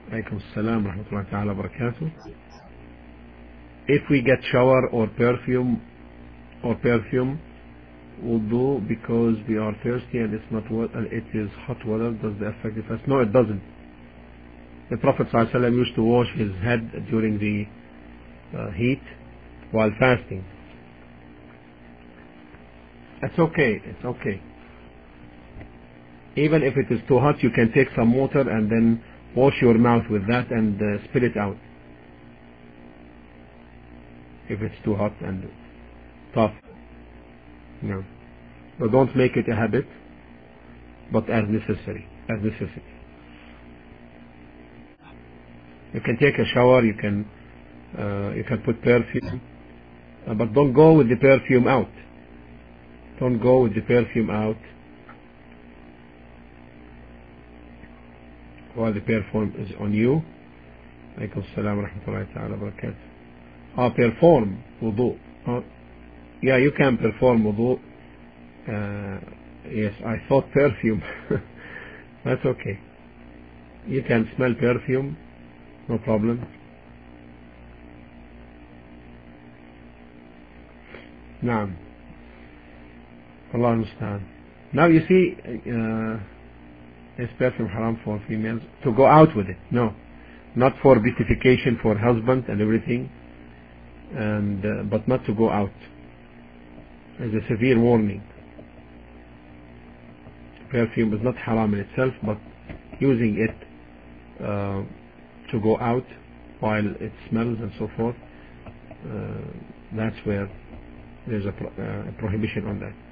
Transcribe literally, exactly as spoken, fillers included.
Alaykum as-salam wa rahmatullahi ta'ala wa barakatuh. If we get shower or perfume or perfume wudu because we are thirsty and it's not wa- and it is hot water, does the affect the fast? No, it doesn't. The Prophet ﷺ used to wash his head during the uh, heat while fasting. It's okay, it's okay. Even if it is too hot, you can take some water and then wash your mouth with that and uh, spit it out. If it's too hot and tough. No. But don't make it a habit, but as necessary. As necessity. You can take a shower, you can uh, you can put perfume, uh, but don't go with the perfume out. Don't go with the perfume out while the perfume is on you. Alaykum as-salam wa rahmatullahi ta'ala wa barakatuh. Ah, perform wudu. Ah, yeah, you can perform wudu. Uh, yes, I thought perfume. That's okay. You can smell perfume, no problem. Naam. Allah understand. Now you see, uh, is perfume haram for females to go out with it? No, not for beautification for husband and everything, and uh, but not to go out. As a severe warning. Perfume is not haram in itself, but using it uh, to go out while it smells and so forth, uh, that's where there's a, pro uh, a prohibition on that.